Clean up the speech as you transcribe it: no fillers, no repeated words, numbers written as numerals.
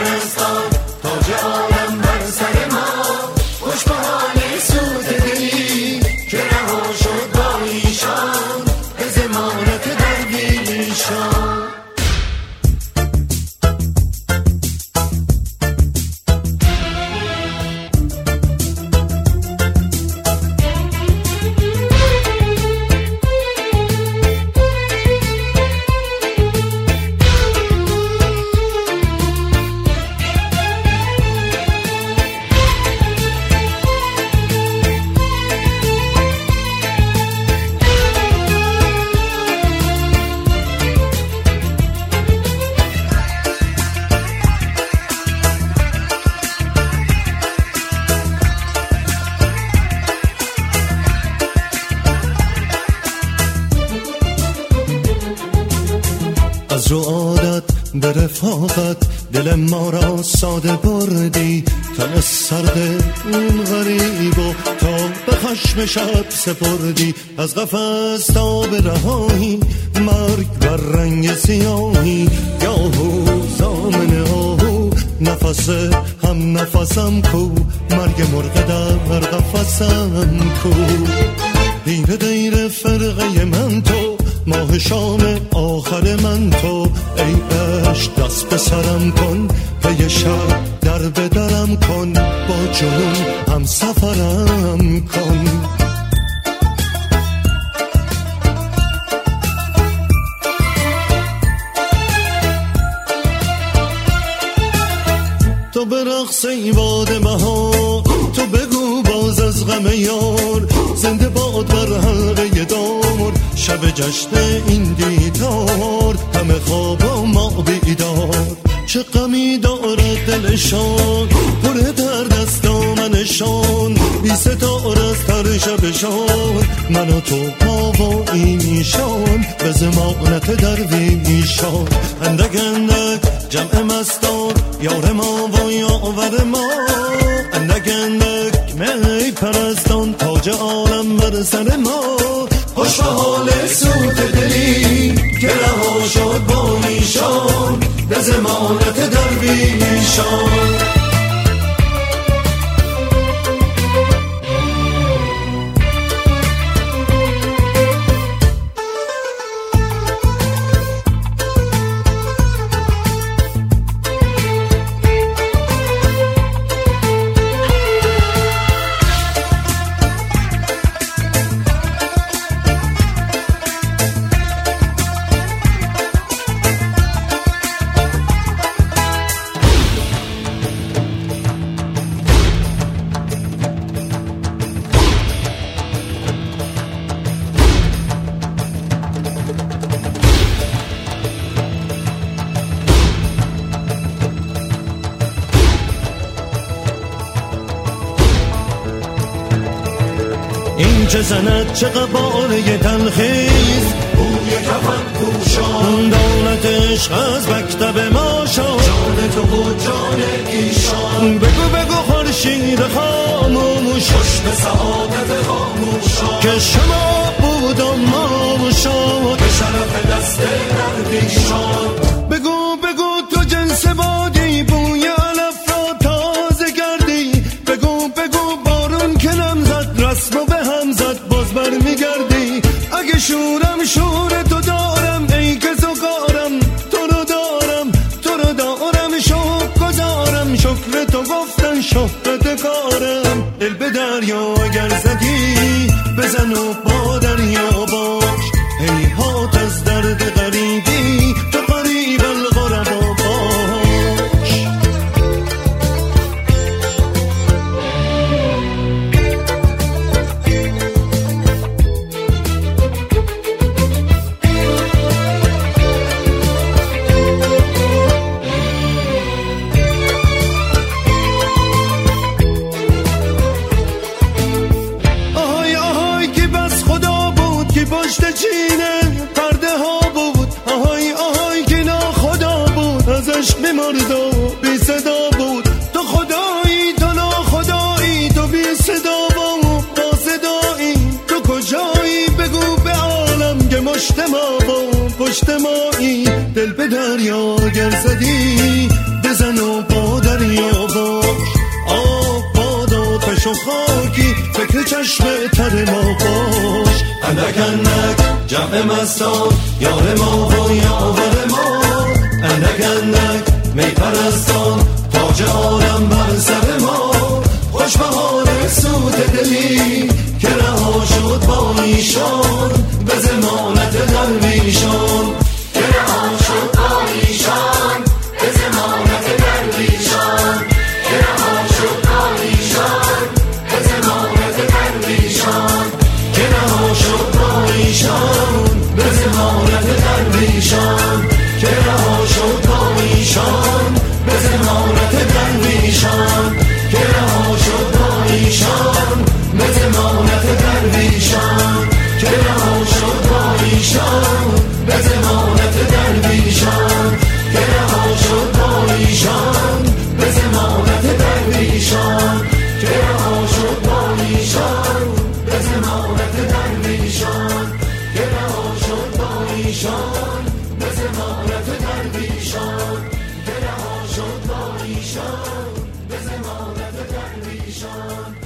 پرستان تاج عالم بر سر ما، خوش به حال سوت دلی که رها شد با ایشان به ضمانت درویشان. از رو عادت به رفاقت دل ما را ساده بردی، تن سرد این غریب و تا به خشم شب سپردی. از قفس تا به رهایی مرگ بر رنگ سیاهی، یاهو زامن آهو نفس هم نفسم کو، مرگ مرغ در قفسم کو. دیر دیر فرقه من تو، ماه شام آخر من تو، ای عشق دست به سرم کن، پی شب در به درم کن، با جنون هم سفرم کن. تو به رقص ای باد بهار، تو بگو باز از غم یار، زنده باد بر حلقه دار، شب جشن این دیدار، همه خواب و ما بیدار. چه غمی دارد دلشان، پر درد است دامنشان، بی ستاره است هر شبشان، من و تو ما و ایشان به ضمانت درویشان. اندک اندک جمع مستان یار ما و یاور ما، اندک اندک می پرستان تاج عالم بر سر ما، خوش به حال سوت دلی که رها شد با ایشان به ضمانت درویشان. این چه زند چه قباره تلخیز، بوی کفن پوشان، دولت عشق از مکتب ما شد، جان تو و جان ایشان. بگو بگو خورشید خاموش، خوش به سعادت خاموشان، که شما بود و ما شد به شرف دست درویشان. بگو بگو تو جنس بادی، بوی علف را تازه کردی، بگو بگو بارون که نم زد، رسم و به هم زد باز بر میگردی. اگه شورم شور تو دارم، ای که زگارم تو رو دارم، تو رو دارم شکر گذارم، شکر تو گفتن شهرت کارم. دل به دریا اگر زدی بزن و با دریا باش، هیهات از درد غریبی تو قریب الغربا باش. آهای آهای کی بس خدا بود، کی پشت چینه پرده ها بود، آهای آهای کی ناخدا بود، ازش بیمرد و بی صدا بود. تو خدایی تو ناخدایی، تو بی صدا و با صدایی، تو کجایی بگو به عالم که مشت ما و پشت مایی. دل به دریا گر زدی بزن و با چشم تر ما باش. اندک اندک جمع مستان یار ما و یاور ما، اندک اندک می پرستان تاج عالم بر سر ما. خوش بهار سود دلی که رها شد با ایشان، به ضمانت درویشان که رها شد با ایشان، به ضمانت درویشان که رها شد با ایشان، به ضمانت درویشان که رها شد با ایشان، به ضمانت درویشان که رها شد با ایشان، به ضمانت درویشان که رها شد با ایشان، به ضمانت درویشان که رها شد با ایشان، به ضمانت درویشان که رها شد با ایشان، به ضمانت درویشان که رها شد با ایشان، به ضمانت درویشان که رها شد با ایشان، به ضمانت درویشان که رها شد با ایشان، به ضمانت درویشان.